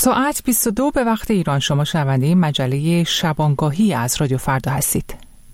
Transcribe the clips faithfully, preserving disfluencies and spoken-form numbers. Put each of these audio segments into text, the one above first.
ساعت بیست و دو به وقت ایران. شما شنونده مجله شبانگاهی از رادیو فردا هستید.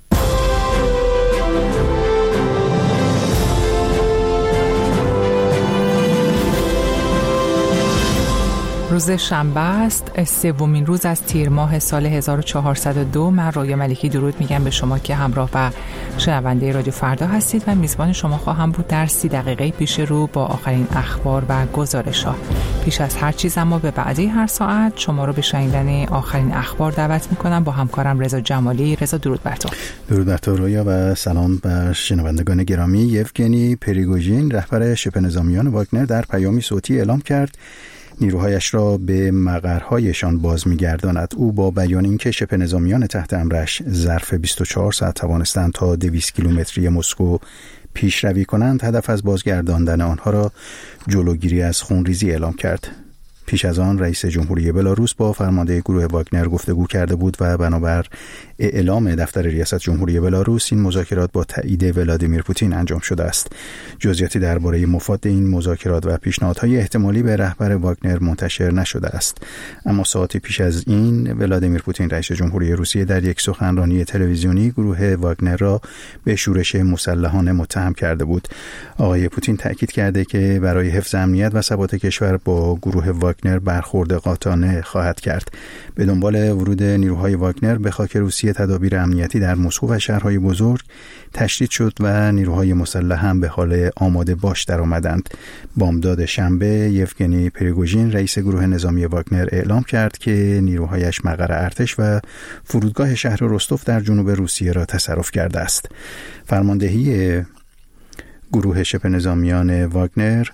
روز شنبه است، سومین روز از تیر ماه سال هزار و چهارصد و دو. من رویا ملکی درود میگم به شما که همراه و شنونده رادیو فردا هستید و میزبان شما خواهم بود در سی دقیقه پیش رو با آخرین اخبار و گزارش‌ها. پیش از هر چیز اما به بعدی هر ساعت شما رو به شنیدن آخرین اخبار دعوت میکنم با همکارم رضا جمالی. رضا درود بر تو. درود بر تو رویا و سلام بر شنوندگان گرامی. یفگنی پریگوژین رهبر شبه نظامیان واگنر در پیامی صوتی اعلام کرد نیروهایش را به مقرهایشان باز می‌گرداند. او با بیان اینکه شبه نظامیان تحت امرش ظرف بیست و چهار ساعت توانستند تا دویست کیلومتری مسکو پیشروی کنند، هدف از بازگرداندن آنها را جلوگیری از خونریزی اعلام کرد. پیش از آن رئیس جمهوری بلاروس با فرمانده گروه واگنر گفتگو کرده بود و بنابر اعلام دفتر ریاست جمهوری بلاروس این مذاکرات با تایید ولادیمیر پوتین انجام شده است. جزئیاتی درباره مفاد این مذاکرات و پیشنهادهای احتمالی به رهبر واگنر منتشر نشده است. اما ساعتی پیش از این ولادیمیر پوتین رئیس جمهوری روسیه در یک سخنرانی تلویزیونی گروه واگنر را به شورش مسلحانه متهم کرده بود. آقای پوتین تاکید کرده که برای حفظ امنیت و ثبات کشور با گروه واگنر برخورد قاطعانه خواهد کرد. به دنبال ورود نیروهای واگنر به خاک روسیه تدابیر امنیتی در مسکو و شهرهای بزرگ تشدید شد و نیروهای مسلح هم به حال آماده باش در آمدند. بامداد شنبه یفگنی پریگوژین رئیس گروه نظامی واگنر اعلام کرد که نیروهایش مقر ارتش و فرودگاه شهر رستوف در جنوب روسیه را تصرف کرده است. فرماندهی گروه شبه نظامیان واگنر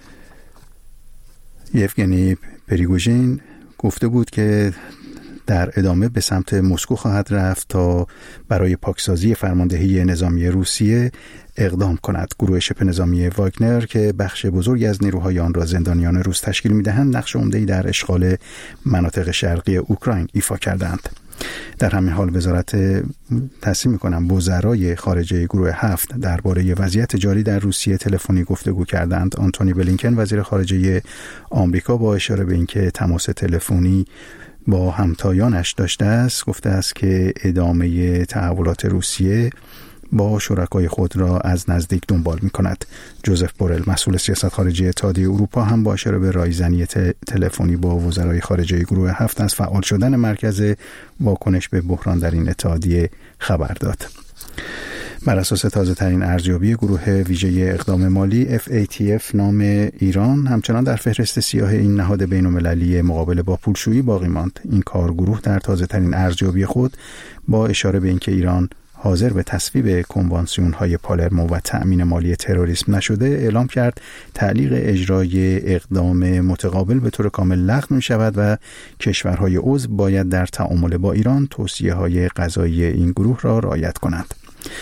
یفگنی پریگوژین گفته بود که در ادامه به سمت مسکو خواهد رفت تا برای پاکسازی فرماندهی نظامی روسیه اقدام کند. گروه شبه نظامی واگنر که بخش بزرگی از نیروهای آن را زندانیان روس تشکیل می‌دهند، نقش عمده‌ای در اشغال مناطق شرقی اوکراین ایفا کردند. در همین حال وزارت تصمیم می‌کنم وزرای خارجه گروه هفت درباره وضعیت جاری در روسیه تلفنی گفتگو کردند. آنتونی بلینکن وزیر خارجه آمریکا با اشاره به اینکه تماس تلفنی با همتایانش داشته است گفته است که ادامه تحولات روسیه با شرکای خود را از نزدیک دنبال می کند. جوزف بورل مسئول سیاست خارجی اتحادیه اروپا هم با اشاره به رایزنی تلفنی با وزرای خارجه گروه هفت از فعال شدن مرکز واکنش به بحران در این اتحادیه خبر داد. بر اساس تازه ترین ارزیابی گروه ویژه اقدام مالی اف ای تی اف نام ایران همچنان در فهرست سیاه این نهاد بین‌المللی مقابله با پولشویی باقی ماند. این کارگروه در تازه ترین ارزیابی خود با اشاره به اینکه ایران حاضر به تصویب کنوانسیون‌های پالرمو و تأمین مالی تروریسم نشده اعلام کرد تعلیق اجرای اقدام متقابل به طور کامل لغو می‌شود و کشورهای عضو باید در تعامل با ایران توصیه‌های قضایی این گروه را رعایت کنند.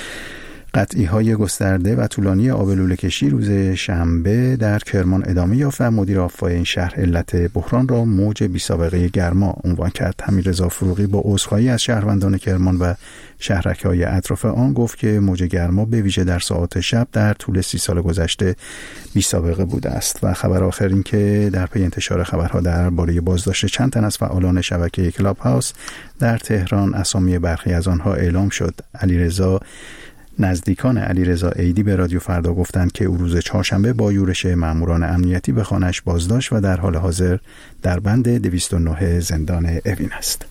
قطعی‌های گسترده و طولانی آب لوله کشی روز شنبه در کرمان ادامه یافت و مدیر آفای این شهر علت بحران را موج بی‌سابقه گرما عنوان کرد. حمیدرضا فروغی با عذرخواهی از شهروندان کرمان و شهرک‌های اطراف آن گفت که موج گرما به ویژه در ساعات شب در طول سی سال گذشته بی‌سابقه بوده است. و خبر آخر این که در پی انتشار خبرها درباره بازداشت چند تن از فعالان شبکه کلاب هاوس در تهران اسامی برخی از آنها اعلام شد. علیرضا نزدیکان علیرضا عیدی به رادیو فردا گفتند که او روز چهارشنبه با یورش ماموران امنیتی به خانه‌اش بازداشت و در حال حاضر در بند دویست و نه زندان اوین است.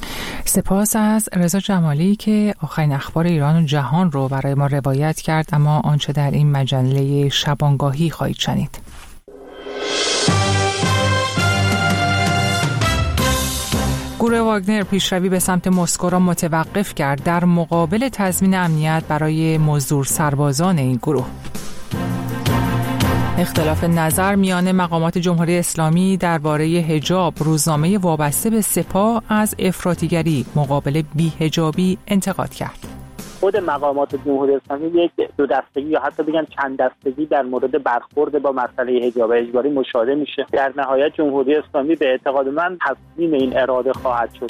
سپاس از رضا جمالی که آخرین اخبار ایران و جهان رو برای ما روایت کرد. اما آنچه در این مجله شبانگاهی خواهید شنید. گروه واگنر پیشروی به سمت مسکو را متوقف کرد در مقابل تضمین امنیت برای مزدور سربازان این گروه. اختلاف نظر میان مقامات جمهوری اسلامی درباره حجاب، روزنامه وابسته به سپاه از افراطیگری مقابل بی‌حجابی انتقاد کرد. خود مقامات جمهوری اسلامی یک دو دستگی یا حتی بگم چند دستگی در مورد برخورد با مسئله حجاب اجباری مشاهده میشه. در نهایت جمهوری اسلامی به اعتقاد من تسلیم این اراده خواهد شد.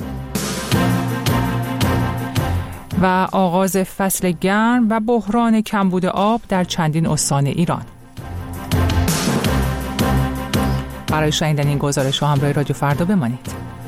و آغاز فصل گرم و بحران کمبود آب در چندین استان ایران. برای شنیدن این گزارش ها همراه رادیو فردا بمانید.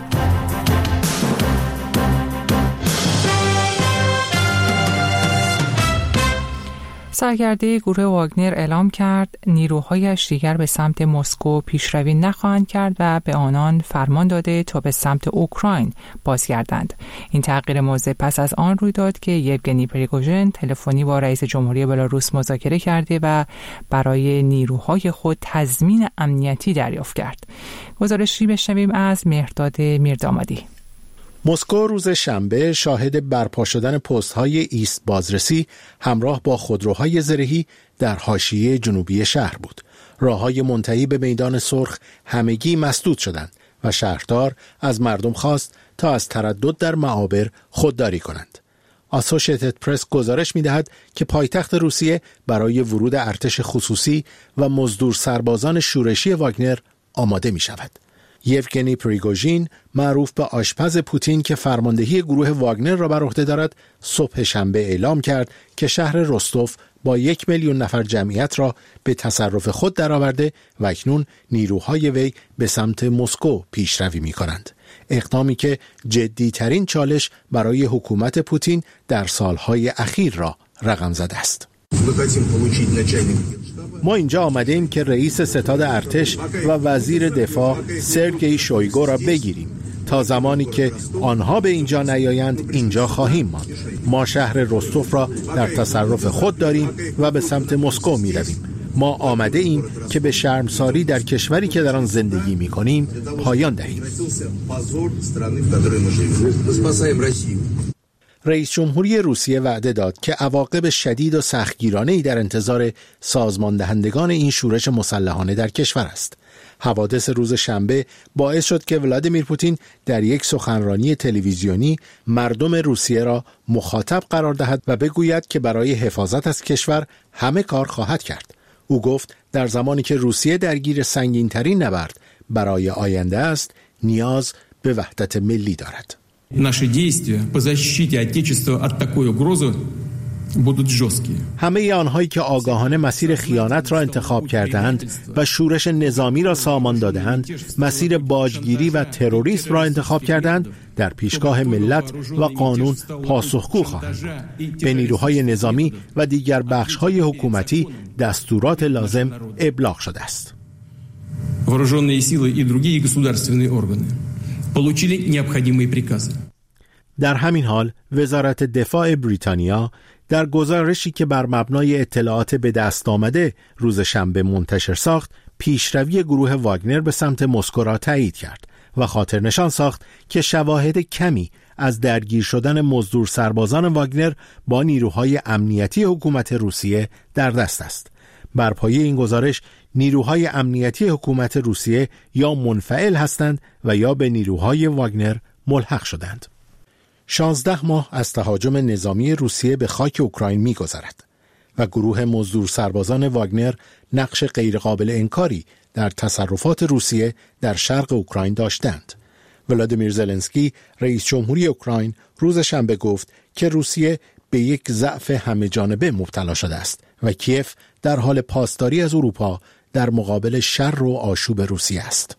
سرکرده گروه واگنر اعلام کرد نیروهایش دیگر به سمت مسکو پیشروی نخواهند کرد و به آنان فرمان داده تا به سمت اوکراین بازگردند. این تغییر موضع پس از آن روی داد که یوگنی پریگوژن تلفنی با رئیس جمهوری بلاروس مذاکره کرده و برای نیروهای خود تضمین امنیتی دریافت کرد. گزارشی بشنویم از مهرداد میردامادی. مسکو روز شنبه شاهد برپا شدن پست‌های ایست بازرسی همراه با خودروهای زرهی در حاشیه جنوبی شهر بود. راه‌های منتهی به میدان سرخ همگی مسدود شدند و شهردار از مردم خواست تا از تردد در معابر خودداری کنند. آسوشیتد پرس گزارش می‌دهد که پایتخت روسیه برای ورود ارتش خصوصی و مزدور سربازان شورشی واگنر آماده می‌شود. یوگنی پریگوژین، معروف به آشپز پوتین که فرماندهی گروه واگنر را بر عهده دارد، صبح شنبه اعلام کرد که شهر رستوف با یک میلیون نفر جمعیت را به تصرف خود درآورده و اکنون نیروهای وی به سمت مسکو پیشروی می‌کنند. اقدامی که جدی‌ترین چالش برای حکومت پوتین در سالهای اخیر را رقم زده است. ما اینجا آمده ایم که رئیس ستاد ارتش و وزیر دفاع سرگئی شویگو را بگیریم. تا زمانی که آنها به اینجا نیایند اینجا خواهیم ماند. ما شهر رستوف را در تصرف خود داریم و به سمت مسکو می رویم. ما آمده ایم که به شرمساری در کشوری که در آن زندگی می کنیم پایان دهیم. رئیس جمهوری روسیه وعده داد که عواقب شدید و سختگیرانه‌ای در انتظار سازمان دهندگان این شورش مسلحانه در کشور است. حوادث روز شنبه باعث شد که ولادیمیر پوتین در یک سخنرانی تلویزیونی مردم روسیه را مخاطب قرار دهد و بگوید که برای حفاظت از کشور همه کار خواهد کرد. او گفت در زمانی که روسیه درگیر سنگین‌ترین نبرد برای آینده است، نیاز به وحدت ملی دارد. Наши действия по защите Отечества от такой угрозы будут жесткие. همه آنهایی که آگاهانه مسیر خیانت را انتخاب کردند و شورش نظامی را سامان دادند، مسیر باجگیری و تروریسم را انتخاب کردند، در پیشگاه ملت و قانون پاسخگو خواهند. به نیروهای نظامی و دیگر بخش‌های حکومتی دستورات لازم ابلاغ شده است. Вооруженные силы и другие государственные органы получили необходимые приказы. در همین حال وزارت دفاع بریتانیا در گزارشی که بر مبنای اطلاعات به دست آمده روز شنبه منتشر ساخت، پیشروی گروه واگنر به سمت مسکو را تایید کرد و خاطر نشان ساخت که شواهد کمی از درگیر شدن مزدور سربازان واگنر با نیروهای امنیتی حکومت روسیه در دست است. بر پایه این گزارش نیروهای امنیتی حکومت روسیه یا منفعل هستند و یا به نیروهای واگنر ملحق شدند. شانزده ماه از تهاجم نظامی روسیه به خاک اوکراین می‌گذرد و گروه مزدور سربازان واگنر نقش غیرقابل انکاری در تصرفات روسیه در شرق اوکراین داشتند. ولادیمیر زلنسکی رئیس جمهوری اوکراین روز شنبه گفت که روسیه به یک ضعف همه جانبه مبتلا شده است و کیف در حال پاسداری از اروپا در مقابل شر و آشوب روسیه است.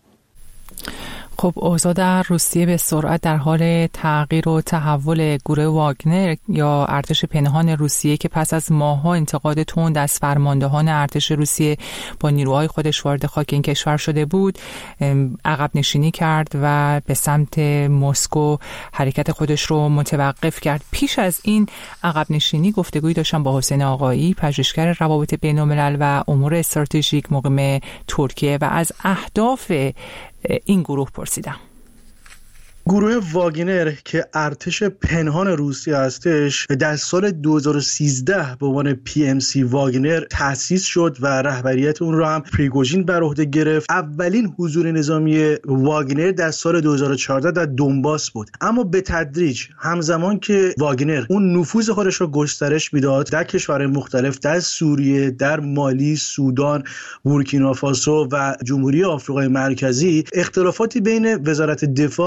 خب اوضاع در روسیه به سرعت در حال تغییر و تحول گروه واگنر یا ارتش پنهان روسیه که پس از ماه‌ها انتقاد تند از فرماندهان ارتش روسیه با نیروهای خودش وارد خاک این کشور شده بود، عقب نشینی کرد و به سمت مسکو حرکت خودش رو متوقف کرد. پیش از این عقب نشینی گفتگویی داشتم با حسین آقایی، پژوهشگر روابط بین‌الملل و امور استراتژیک مقیم ترکیه و از اهداف این گروه پرسیدم. گروه واگنر که ارتش پنهان روسیه هستش در سال دو هزار و سیزده به عنوان پی ام سی واگنر تأسیس شد و رهبریت اون رو هم پریگوژین بر عهده گرفت. اولین حضور نظامی واگنر در سال دو هزار و چهارده در دونباس بود، اما به تدریج همزمان که واگنر اون نفوذ خودش رو گسترش میداد در کشورهای مختلف، در سوریه، در مالی، سودان، بورکینافاسو و جمهوری آفریقای مرکزی، اختلافاتی بین وزارت دفاع و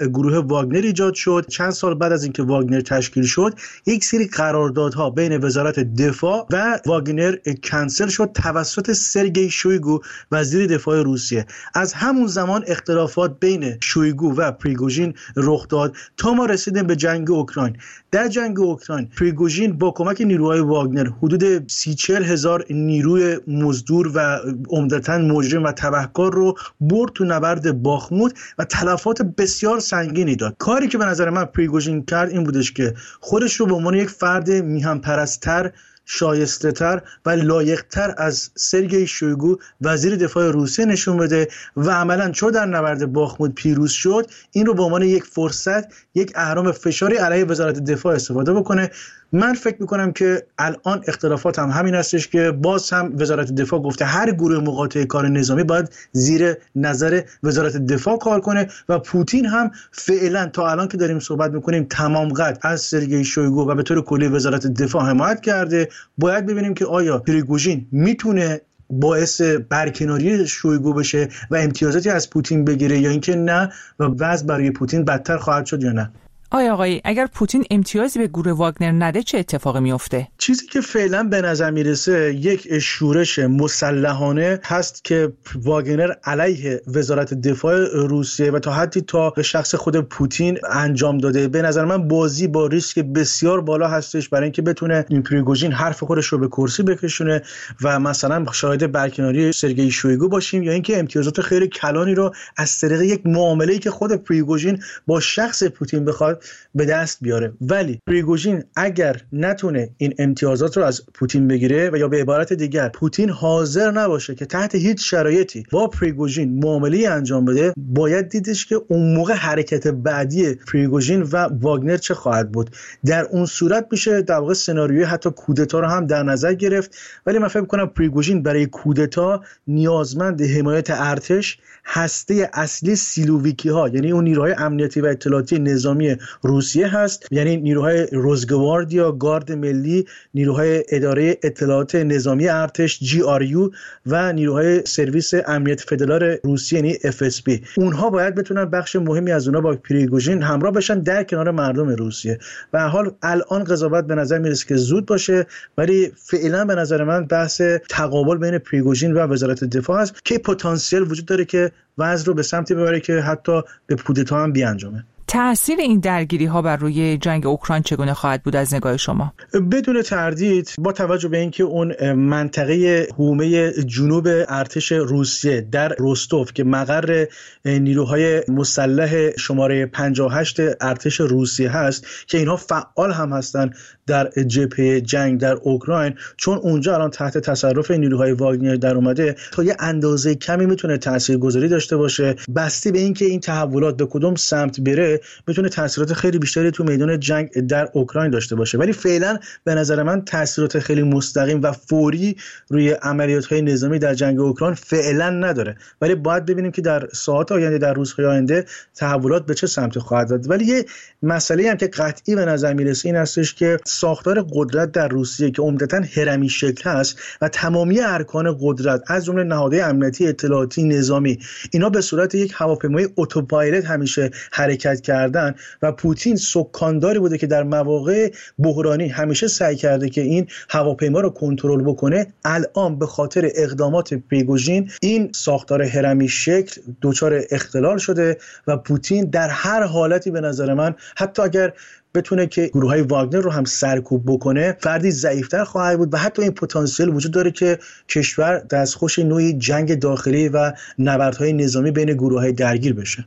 گروه واگنر ایجاد شد. چند سال بعد از اینکه واگنر تشکیل شد، یک سری قراردادها بین وزارت دفاع و واگنر کنسل شد توسط سرگئی شویگو وزیر دفاع روسیه. از همون زمان اختلافات بین شویگو و پریگوژین رخ داد تا ما رسیدیم به جنگ اوکراین. در جنگ اوکراین پریگوژین با کمک نیروهای واگنر حدود سی چهل هزار نیروی مزدور و عمدتاً مجرم و تبهکار رو برد تو نبرد باخموت و تلفات بسیار سنگینی داد. کاری که به نظر من پریگوژین کرد این بودش که خودش رو به عنوان یک فرد میهن پرست‌تر، شایسته تر و لایق تر از سرگئی شویگو وزیر دفاع روسیه نشون بده و عملاً چون در نبرد باخموت پیروز شد، این رو به عنوان یک فرصت، یک اهرام فشاری علیه وزارت دفاع استفاده بکنه. من فکر میکنم که الان اختلافات هم همین هستش که باز هم وزارت دفاع گفته هر گروه مقاطع کار نظامی باید زیر نظر وزارت دفاع کار کنه و پوتین هم فعلا تا الان که داریم صحبت میکنیم تمام قد از سرگئی شویگو و به طور کلی وزارت دفاع حمایت کرده. باید ببینیم که آیا پریگوژین میتونه باعث برکناری شویگو بشه و امتیازاتی از پوتین بگیره یا اینکه نه و وضع برای پوتین بدتر خواهد شد یا نه. آیا آقایی اگر پوتین امتیازی به گروه واگنر نده چه اتفاقی میفته؟ چیزی که فعلا به نظر میرسه یک شورش مسلحانه هست که واگنر علیه وزارت دفاع روسیه و تا حدی تا به شخص خود پوتین انجام داده. به نظر من بازی با ریسک بسیار بالا هستش برای اینکه بتونه این پریگوژین حرف خودش رو به کرسی بکشونه و مثلا شاهد برکناری سرگئی شویگو باشیم یا اینکه امتیازات خیلی کلانی رو از طریق یک معامله‌ای که خود پریگوژین با شخص پوتین بخواد به دست بیاره. ولی پریگوژین اگر نتونه این امتیازات رو از پوتین بگیره و یا به عبارت دیگر پوتین حاضر نباشه که تحت هیچ شرایطی با پریگوژین معامله انجام بده، باید دیدش که اون موقع حرکت بعدی پریگوژین و واگنر چه خواهد بود. در اون صورت میشه در واقع سناریوی حتی کودتا رو هم در نظر گرفت. ولی من فکر می‌کنم پریگوژین برای کودتا نیازمند حمایت ارتش، هسته اصلی سیلوویکی ها یعنی اون نیروهای امنیتی و اطلاعاتی نظامی روسیه هست، یعنی نیروهای روزگواردیا، گارد ملی، نیروهای اداره اطلاعات نظامی ارتش جی آر یو و نیروهای سرویس امنیت فدرال روسیه یعنی اف اس بی. اونها باید بتونن بخش مهمی از اونها با پریگوژین همراه بشن در کنار مردم روسیه. به هر حال الان قضاوت به نظر میرسه که زود باشه، ولی فعلا به نظر من بحث تقابل بین پریگوژین و وزارت دفاع است که پتانسیل وجود داره که وضع رو به سمتی ببره که حتی به کودتا هم بیانجامه. تأثیر این درگیری ها بر روی جنگ اوکراین چگونه خواهد بود از نگاه شما؟ بدون تردید با توجه به اینکه اون منطقه حومه جنوب ارتش روسیه در رستوف که مقر نیروهای مسلح شماره پنجاه و هشت ارتش روسیه هست که اینها فعال هم هستن در جبهه جنگ در اوکراین، چون اونجا الان تحت تصرف نیروهای واگنر در اومده، تا یه اندازه کمی میتونه تاثیرگذاری داشته باشه. بسته به اینکه این تحولات به کدوم سمت بره میتونه تاثیرات خیلی بیشتری تو میدان جنگ در اوکراین داشته باشه. ولی فعلا به نظر من تاثیرات خیلی مستقیم و فوری روی عملیات‌های نظامی در جنگ اوکراین فعلا نداره. ولی باید ببینیم که در ساعات آینده، در روزهای آینده تحولات به چه سمت خواهد رفت. ولی یه مسئله هم که قطعی به نظر میرسه این هستش که ساختار قدرت در روسیه که عمدتاً هرمی شکل هست و تمامی ارکان قدرت از جمله نهادهای امنیتی، اطلاعاتی، نظامی، اینا به صورت یک هواپیمای اتوپایلوت همیشه حرکت کردن و پوتین سکانداری بوده که در مواقع بحرانی همیشه سعی کرده که این هواپیما رو کنترل بکنه. الان به خاطر اقدامات پریگوژین این ساختار هرمی شکل دچار اختلال شده و پوتین در هر حالتی به نظر من حتی اگر بتونه که گروه‌های واگنر رو هم سرکوب بکنه، فردی ضعیف‌تر خواهد بود و حتی این پتانسیل وجود داره که کشور دستخوش نوعی جنگ داخلی و نبردهای نظامی بین گروه‌های درگیر بشه.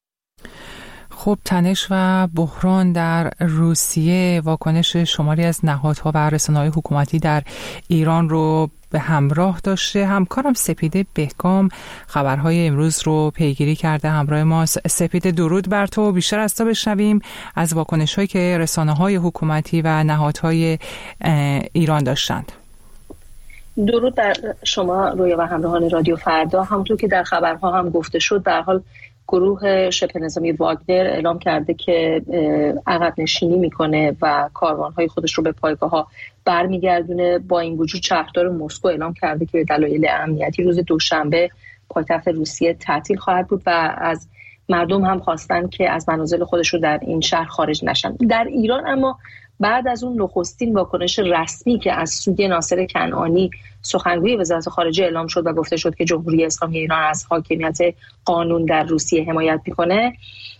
خب تنش و بحران در روسیه واکنش شماری از نهادها و رسانه‌های حکومتی در ایران رو به همراه داشته. همکارم سپیده بهگام خبرهای امروز رو پیگیری کرده، همراه ماست. سپیده درود بر تو. بیشتر از تو بشنویم از واکنش‌هایی که رسانه‌های حکومتی و نهادهای ایران داشتند. درود بر شما رویا و همراهان رادیو فردا. همونطور که در خبرها هم گفته شد، به هر حال گروه شبه نظامی واگنر اعلام کرده که عقب نشینی میکنه و کاروانهای خودش رو به پایگاه‌ها برمیگردونه. با این وجود شهردار مسکو اعلام کرده که به دلایل امنیتی روز دوشنبه پایتخت روسیه تعطیل خواهد بود و از مردم هم خواستن که از منازل خودشون در این شهر خارج نشن. در ایران اما بعد از اون نخستین واکنش رسمی که از سوی ناصر کنعانی سخنگوی وزارت خارجه اعلام شد و گفته شد که جمهوری اسلامی ایران از حاکمیت قانون در روسیه حمایت میکنه،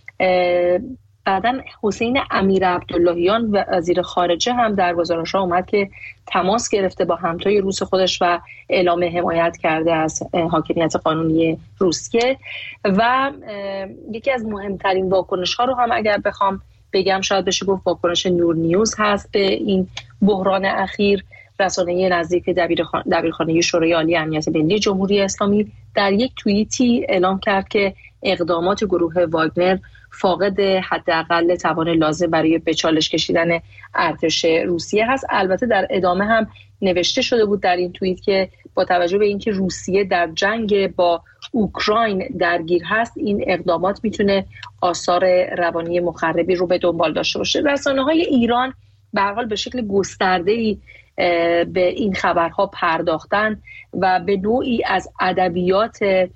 بعداً حسین امیر عبداللهیان وزیر خارجه هم در گزارش‌ها اومد که تماس گرفته با همتای روس خودش و اعلام حمایت کرده از حاکمیت قانونی روسیه. و یکی از مهمترین واکنش‌ها رو هم اگر بخوام بگم شاید بشه گفت واکنش نور نیوز هست به این بحران اخیر. رسانه نزدیک دبیرخانه شورای عالی امنیت ملی جمهوری اسلامی در یک توییتی اعلام کرد که اقدامات گروه واگنر فاقد حداقل توان لازم برای به چالش کشیدن ارتش روسیه هست. البته در ادامه هم نوشته شده بود در این توییت که با توجه به اینکه روسیه در جنگ با اوکراین درگیر هست، این اقدامات میتونه آثار روانی مخربی رو به دنبال داشته باشه. رسانه‌های ایران به هر حال به شکل گسترده‌ای به این خبرها پرداختن و به نوعی از ادبیات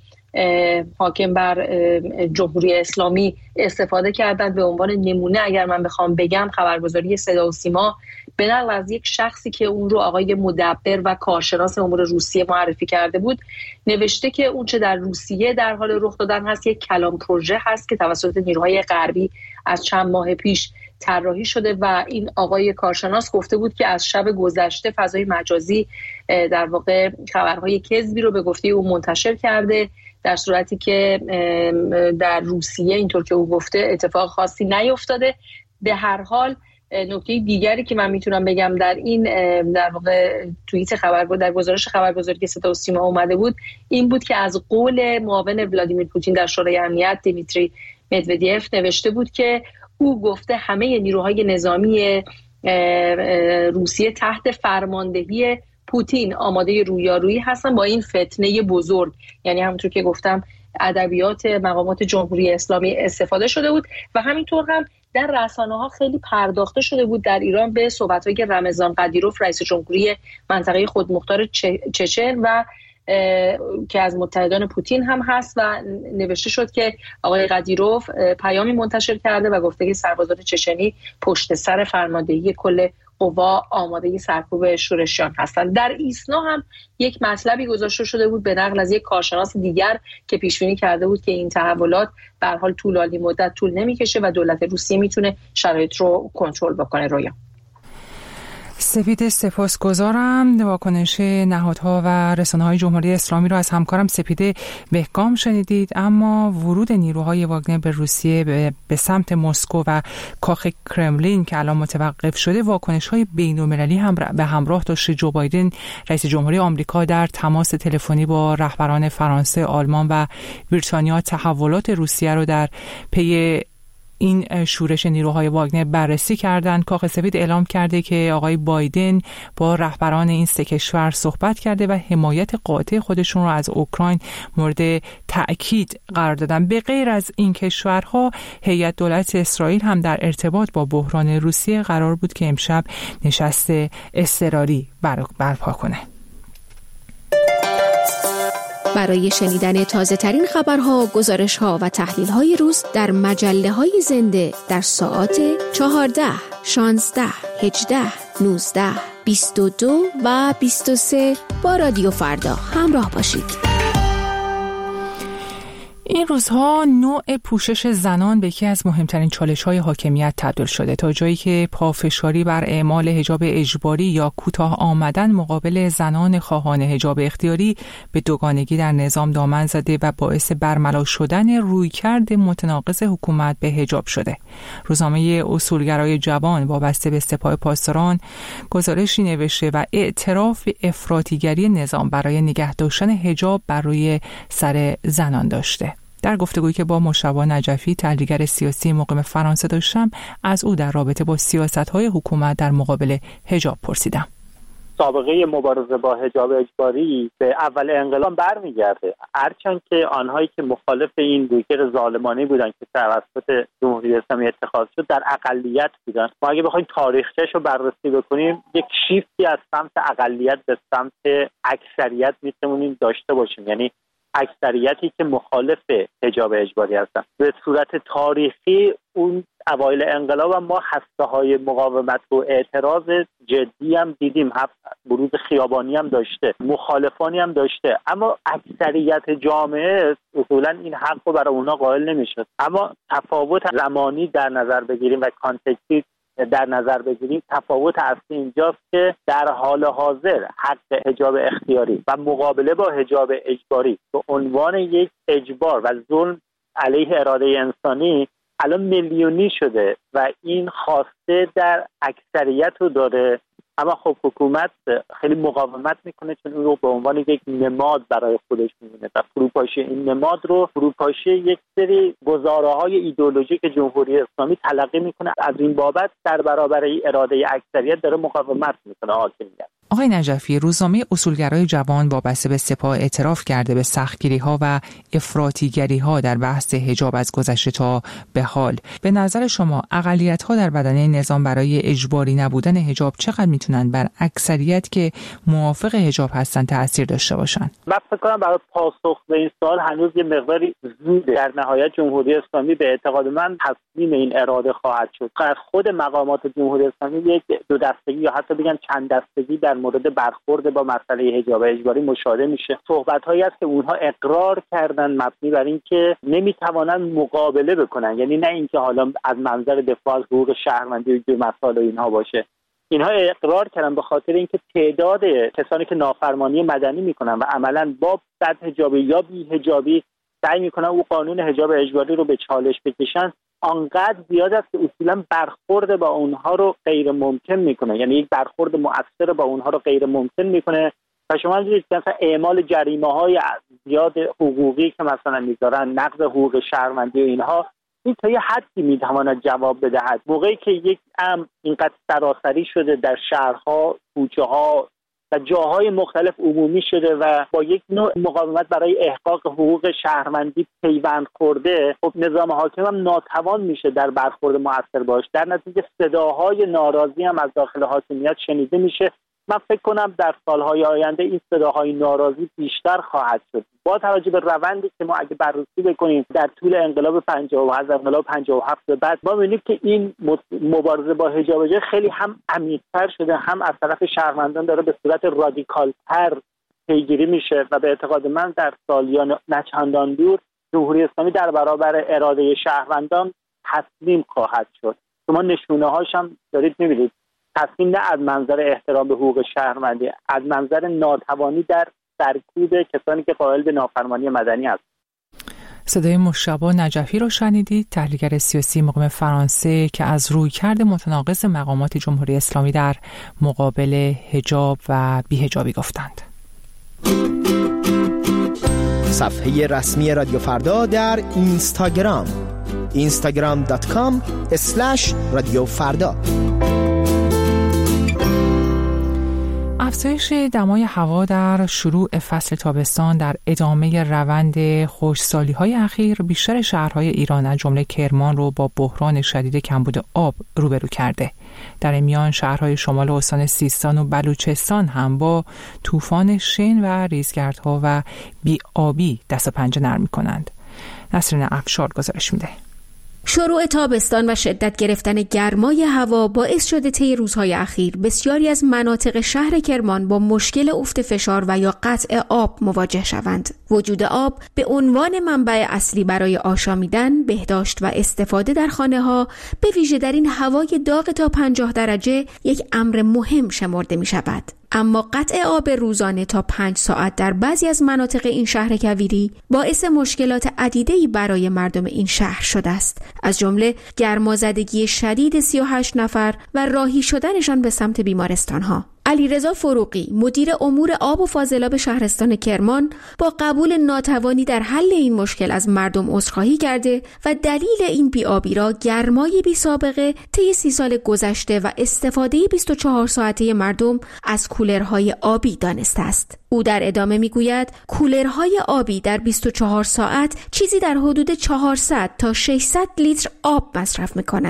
حاکم بر جمهوری اسلامی استفاده کردن. به عنوان نمونه اگر من بخوام بگم، خبرگزاری صدا و سیما به نقل از یک شخصی که اون رو آقای مدبر و کارشناس امور روسیه معرفی کرده بود نوشته که اون چه در روسیه در حال رخ دادن هست یک کلام پروژه هست که توسط نیروهای غربی از چند ماه پیش طراحی شده و این آقای کارشناس گفته بود که از شب گذشته فضای مجازی در واقع خبرهای کذبی رو به گفته او منتشر کرده، در صورتی که در روسیه اینطور که او گفته اتفاق خاصی نیفتاده. به هر حال نکته دیگری که من میتونم بگم در این در واقع توییت خبرگزاری در گزارش خبرگزاری که صدا و سیما اومده بود این بود که از قول معاون ولادیمیر پوتین در شورای امنیت دیمیتری مدودیف نوشته بود که او گفته همه نیروهای نظامی روسیه تحت فرماندهی پوتین آماده رویارویی هستن با این فتنه بزرگ. یعنی همونطور که گفتم ادبیات مقامات جمهوری اسلامی استفاده شده بود و همینطور هم در رسانه‌ها خیلی پرداخته شده بود در ایران به صحبت‌هایی که رمضان قدیروف رئیس جمهوری منطقه خودمختار چچن و که از متحدان پوتین هم هست و نوشته شد که آقای قدیروف پیامی منتشر کرده و گفته که سربازان چچنی پشت سر فرماندهی کل قوا آماده سرکوب شورشیان هستند. در ایسنا هم یک مطلبی گذاشته شده بود به نقل از یک کارشناس دیگر که پیش بینی کرده بود که این تحولات به هر حال طولانی مدت طول نمیکشه و دولت روسیه میتونه شرایط رو کنترل بکنه. رویا سپید سپاسگزارم. واکنش نهادها و رسانه‌های جمهوری اسلامی رو از همکارم سپید بهگام شنیدید. اما ورود نیروهای واگنر به روسیه به, به سمت مسکو و کاخ کرملین که الان متوقف شده واکنش‌های بین‌المللی هم به همراه داشت. جو بایدن رئیس جمهوری آمریکا در تماس تلفنی با رهبران فرانسه، آلمان و بریتانیا تحولات روسیه رو در پی این شورش نیروهای واگنر بررسی کردند. کاخ سفید اعلام کرده که آقای بایدن با رهبران این سه کشور صحبت کرده و حمایت قاطع خودشون رو از اوکراین مورد تأکید قرار دادن. به غیر از این کشورها، هیئت دولت اسرائیل هم در ارتباط با بحران روسیه قرار بود که امشب نشست اضطراری برپا کنه. برای شنیدن تازه ترین خبرها، گزارش‌ها و تحلیل‌های روز در مجله‌های زنده در ساعات چهارده، شانزده، هجده، نوزده، بیست و دو و بیست و سه با رادیو فردا همراه باشید. این روزها نوع پوشش زنان به یکی از مهمترین چالش‌های حاکمیت تبدیل شده، تا جایی که پافشاری بر اعمال حجاب اجباری یا کوتاه آمدن مقابل زنان خواهان حجاب اختیاری به دوگانگی در نظام دامن زده و باعث برملا شدن رویکرد متناقض حکومت به حجاب شده. روزنامه اصولگرای جوان وابسته به سپاه پاسداران گزارشی نوشته و اعتراف به افراطیگری نظام برای نگه داشتن حجاب بر روی سر زنان داشته. در گفتگویی که با مشتبه نجفی تحلیلگر سیاسی مقیم فرانسه داشتم، از او در رابطه با سیاست‌های حکومت در مقابل حجاب پرسیدم. سابقه مبارزه با حجاب اجباری به اول انقلاب برمیگرده، هرچند که آنهایی که مخالف این رویکرد ظالمانه بودند که توسط جمهوری اسلامی اتخاذ شد در اقلیت بودند. ما اگه بخوایم تاریخچه‌اش رو بررسی بکنیم، یک شیفتی از سمت اقلیت به سمت اکثریت میتونیم داشته باشیم. یعنی اکثریتی که مخالف حجاب اجباری هستن. به صورت تاریخی اون اوایل انقلاب ما هسته‌های مقاومت و اعتراض جدی هم دیدیم، بروز خیابانی هم داشته، مخالفانی هم داشته، اما اکثریت جامعه اصولا این حق رو برای اونا قائل نمیشد. اما تفاوت زمانی در نظر بگیریم و کانتکستی در نظر بگیریم، تفاوت اصلی اینجاست که در حال حاضر حق حجاب اختیاری و مقابله با حجاب اجباری به عنوان یک اجبار و ظلم علیه اراده انسانی الان میلیونی شده و این خواسته در اکثریت رو داره. اما خب حکومت خیلی مقاومت میکنه چون اون رو به عنوان یک نماد برای خودش میبینه و فروپاشی این نماد رو فروپاشی یک سری گزاره‌های ایدئولوژیک جمهوری اسلامی تلقی میکنه. از این بابت در برابر اراده اکثریت داره مقاومت میکنه حاکمیت. آقای نجفی، روزنامه اصولگرای جوان وابسته به سپاه اعتراف کرده به سختگیری‌ها و افراطیگری‌ها در بحث حجاب از گذشته تا به حال. به نظر شما اقلیت‌ها در بدنه نظام برای اجباری نبودن حجاب چقدر میتونن بر اکثریت که موافق حجاب هستن تأثیر داشته باشن؟ من فکر کنم برای پاسخ به این سوال هنوز یه مقداری زوده. در نهایت جمهوری اسلامی به اعتقاد من تسلیم این اراده خواهد شد. خود مقامات جمهوری اسلامی یک دو دستگی یا حتی بگم چند دستگی در مورد برخورد با مسئله حجاب اجباری مشاهده میشه. صحبت‌هایی هست که اونها اقرار کردن مبنی بر اینکه نمیتوانن مقابله بکنن، یعنی نه اینکه حالا از منظر دفاع از حقوق شهروندی و مسائل اینها باشه. اینها اقرار کردن به خاطر اینکه تعداد کسانی که نافرمانی مدنی میکنن و عملاً با بد حجابی یا بی حجابی سعی میکنن او قانون حجاب اجباری رو به چالش بکشن آنقدر زیاد است که اصولا برخورد با اونها رو غیر ممکن میکنه، یعنی یک برخورد مؤثر با اونها رو غیر ممکن میکنه. و شما دیدید که مثلا اعمال جریمه های زیاد حقوقی که مثلا میذارن، نقض حقوق شهروندی و اینها، این تا یه حدی میتواند جواب بدهد. موقعی که یک امر اینقدر سراسری شده در شهرها، کوچه ها و جاهای مختلف عمومی شده و با یک نوع مقاومت برای احقاق حقوق شهروندی پیوند خورده، خب نظام حاکم هم ناتوان میشه در برخورد مؤثر باش. در نتیجه صداهای ناراضی هم از داخل حاکمیت شنیده میشه. من فکر کنم در سالهای آینده این صداهای ناراضی بیشتر خواهد شد. با توجه به روندی که ما اگه بررسی بکنیم در طول انقلاب پنجاه و هفت انقلاب پنجاه و هفت بعد، ما می‌بینیم که این مبارزه با حجاب اجباری خیلی هم عمیق‌تر شده، هم از طرف شهروندان داره به صورت رادیکال‌تر پیگیری میشه و به اعتقاد من در سالیان نچندان دور جمهوری اسلامی در برابر اراده شهروندان تسلیم خواهد شد. شما نشونه‌هاش هم دارید می‌بینید. تصمیم نه از منظر احترام به حقوق شهروندی، از منظر ناتوانی در سرکوب کسانی که قائل به نافرمانی مدنی هست. صدای مشتبه نجفی رو شنیدید، تحلیلگر سیاسی مقیم فرانسه که از رویکرد متناقض مقامات جمهوری اسلامی در مقابل حجاب و بی‌حجابی گفتند. صفحه رسمی رادیو فردا در اینستاگرام اینستاگرام دات کام اسلش رادیو فردا. افزایش دمای هوا در شروع فصل تابستان در ادامه روند خشکسالی‌های اخیر بیشتر شهرهای ایران از جمله کرمان رو با بحران شدید کمبود آب روبرو کرده. در این میان شهرهای شمال استان سیستان و بلوچستان هم با طوفان شن و ریزگردها و بی‌آبی دست و پنجه نرم می‌کنند. نسرین افشار گزارش میده. شروع تابستان و شدت گرفتن گرمای هوا باعث شده طی روزهای اخیر بسیاری از مناطق شهر کرمان با مشکل افت فشار و یا قطع آب مواجه شوند. وجود آب به عنوان منبع اصلی برای آشامیدن، بهداشت و استفاده در خانه‌ها، به ویژه در این هوای داغ تا پنجاه درجه، یک امر مهم شمرده می شود. اما قطع آب روزانه تا پنج ساعت در بعضی از مناطق این شهر کویری باعث مشکلات عدیده‌ای برای مردم این شهر شده است، از جمله گرمازدگی شدید سی و هشت نفر و راهی شدنشان به سمت بیمارستان‌ها. علیرضا فروغی، مدیر امور آب و فاضلاب شهرستان کرمان، با قبول ناتوانی در حل این مشکل از مردم عذرخواهی کرده و دلیل این بی‌آبی را گرمای بی‌سابقه طی سی سال گذشته و استفاده بیست و چهار ساعته مردم از کولرهای آبی دانسته است. او در ادامه میگوید کولرهای آبی در بیست و چهار ساعت چیزی در حدود چهارصد تا ششصد لیتر آب مصرف می‌کنند.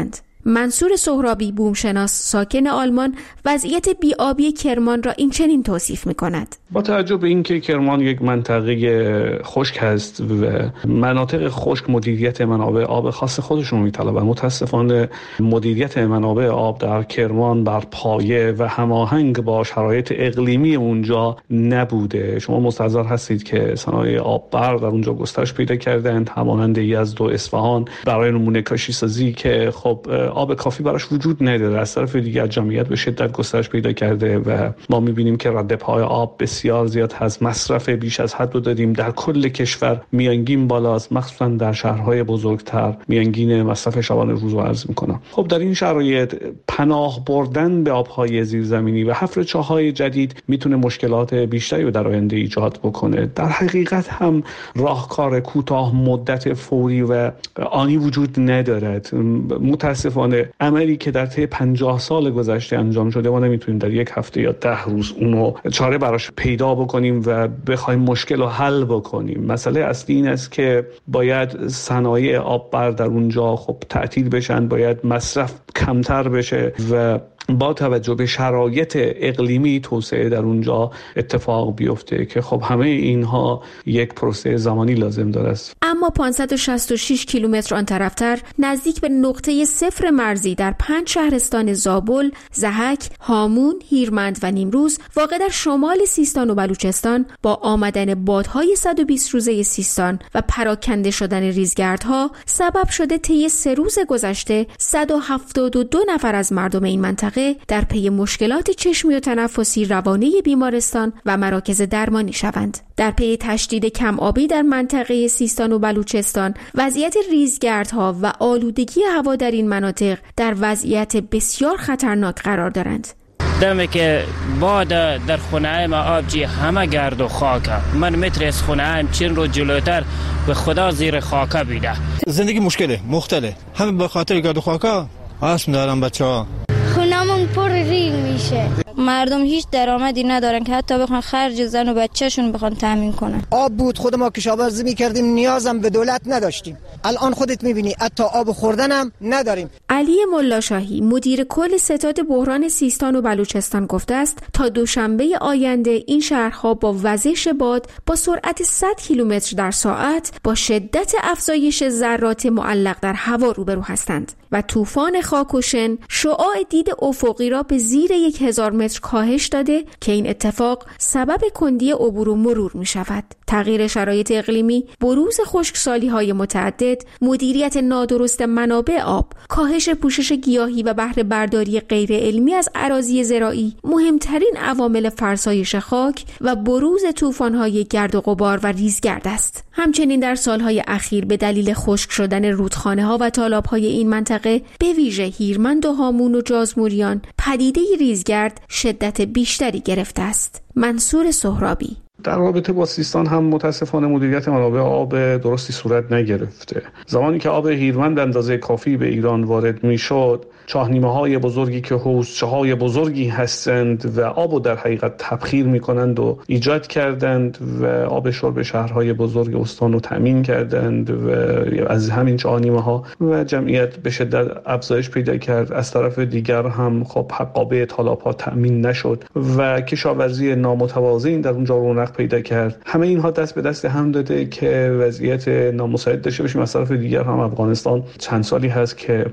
منصور سهرابی، بومشناس ساکن آلمان، وضعیت بی‌آبی کرمان را این چنین توصیف می‌کند. با توجه به اینکه کرمان یک منطقه خشک است و مناطق خشک مدیریت منابع آب خاص خودشون می‌طلبند، متأسفانه مدیریت منابع آب در کرمان بر پایه و هماهنگ با شرایط اقلیمی اونجا نبوده. شما مستحضر هستید که صنایع آببر در اونجا گسترش پیدا کردند، همانند یزد و اصفهان، برای نمونه کاشی سازی که خب آب کافی براش وجود نداره. از طرف دیگر جمعیت به شدت گسترش پیدا کرده و ما می‌بینیم که رد پای آب بسیار زیاد هست. مصرف بیش از حد رو داریم. در کل کشور میانگین بالاست، مخصوصا در شهرهای بزرگتر میانگین مصرف شبانه روز رو عرض می‌کنم. خب در این شرایط پناه بردن به آب‌های زیرزمینی و حفر چاه‌های جدید میتونه مشکلات بیشتری رو در آینده ایجاد بکنه. در حقیقت هم راهکار کوتاه مدت فوری و آنی وجود ندارد. متاسفانه عملی که در طی پنجاه سال گذشته انجام شده ما نمیتونیم در یک هفته یا ده روز اونو چاره براش پیدا بکنیم و بخوایم مشکل رو حل بکنیم. مسئله اصلی این است که باید صنایع آببر در اونجا خب تعطیل بشن، باید مصرف کمتر بشه و با توجه به شرایط اقلیمی توسعه در اونجا اتفاق بیفته که خب همه اینها یک پروسه زمانی لازم داره است. اما پانصد و شصت و شش کیلومتر آن طرفتر نزدیک به نقطه صفر مرزی در پنج شهرستان زابل، ضحک، هامون، هیرمند و نیمروز واقع در شمال سیستان و بلوچستان با آمدن بادهای صد و بیست روزه سیستان و پراکنده شدن ریزگردها سبب شده طی سه روز گذشته صد و هفتاد و دو نفر از مردم این منطقه در پی مشکلات چشمی و تنفسی روانه بیمارستان و مراکز درمانی شوند. در پی تشدید کم آبی در منطقه سیستان و بلوچستان، وضعیت ریزگردها و آلودگی هوا در این مناطق در وضعیت بسیار خطرناک قرار دارند. دمی که باد در خونه ما آبجی همه گرد و خاکه. من متر از خونه هم چند رو جلوتر به خدا زیر خاکه بیده. زندگی مشکله مختلف، همه به خاطر گرد و خاکه. اسم دارم بچه‌ها، خونمون پر ریگ میشه. مردم هیچ درآمدی ندارن که حتی بخوان خرج زن و بچه‌شون بخوان تامین کنن. آب بود، خود ما کشاورزی می‌کردیم، نیازم به دولت نداشتیم. الان خودت می‌بینی حتی آب خوردنم نداریم. علی ملاشاهی مدیر کل ستاد بحران سیستان و بلوچستان گفته است تا دوشنبه آینده این شهرها با وزش باد با سرعت صد کیلومتر در ساعت با شدت افزایش ذرات معلق در هوا روبرو هستند و طوفان خاک و شن شعاع دید افقی را به زیر یک هزار متر کاهش داده که این اتفاق سبب کندی عبور و مرور می شود. تغییر شرایط اقلیمی، بروز خشکسالی‌های متعدد، مدیریت نادرست منابع آب، کاهش پوشش گیاهی و بهره برداری غیر علمی از اراضی زراعی مهمترین عوامل فرسایش خاک و بروز طوفان‌های گرد و غبار و ریزگرد است. همچنین در سالهای اخیر به دلیل خشک شدن رودخانه‌ها و تالاب‌های این منطقه به ویژه هیرمند و هامون و جازموریان پدیده ریزگرد شدت بیشتری گرفته است. منصور سهرابی: در رابطه با سیستان هم متاسفانه مدیریت منابع آب درستی صورت نگرفته. زمانی که آب هیرمند اندازه کافی به ایران وارد میشد، چاهنیمه‌های بزرگی که حوضچه‌های بزرگی هستند و آبو در حقیقت تبخیر می‌کنند و ایجاد کردند و آب شرب شهرهای بزرگ استان رو تامین کردند و از همین چاهنیمه‌ها و جمعیت به شدت افزایش پیدا کرد. از طرف دیگر هم خب حقابه تالاب‌ها تامین نشد و کشاورزی نامتوازن در اونجا رونق پیدا کرد. همه اینها دست به دست هم داده که وضعیت نامساعد داشته باشیم. از طرف دیگر هم افغانستان چند سالی هست که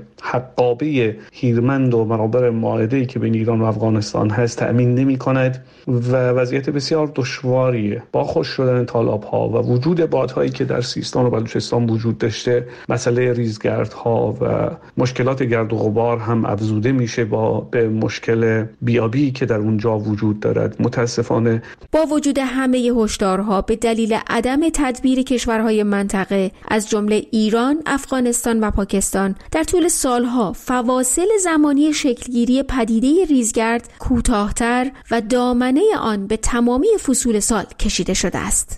حقابه هیرمند و منابع مائده‌ای که بین ایران و افغانستان هست تأمین نمی‌کند و وضعیت بسیار دشواریه. با خشک شدن تالاب‌ها و وجود بادهایی که در سیستان و بلوچستان وجود داشته، مسئله ریزگردها و مشکلات گرد و غبار هم افزوده میشه با به مشکل بیابی که در اونجا وجود دارد. متاسفانه با وجود همه هشدارها به دلیل عدم تدبیر کشورهای منطقه از جمله ایران، افغانستان و پاکستان در طول سالها فواصل زمانی شکلگیری پدیده ریزگرد کوتاه‌تر و دامنه آن به تمامی فصول سال کشیده شده است.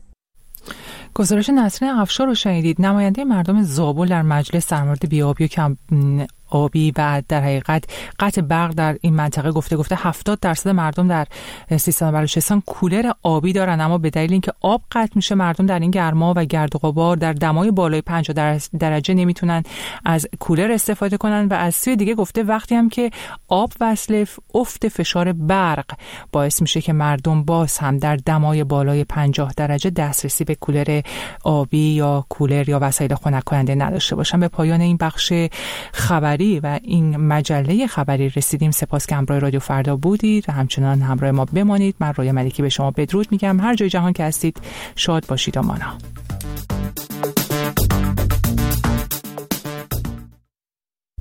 گزارش نسرین افشار رو شنیدید، نماینده مردم زابل در مجلس در مورد بیابی و کم آبی و در حقیقت قطع برق در این منطقه گفته گفته هفتاد درصد مردم در سیستان و بلوچستان کولر آبی دارن، اما به دلیل اینکه آب قطع میشه مردم در این گرما و گرد و غبار در دمای بالای پنجاه درجه نمیتونن از کولر استفاده کنن. و از سوی دیگه گفته وقتی هم که آب وصله، افت فشار برق باعث میشه که مردم باز هم در دمای بالای پنجاه درجه دسترسی به کولر آبی یا کولر یا وسایل خنک کننده نداشته باشن. به پایان این بخش خبری و این مجله خبری رسیدیم. سپاس که همراه رادیو فردا بودید و همچنان همراه ما بمانید. من رویا ملکی به شما بدرود میگم. هر جای جهان که هستید شاد باشید و مانا.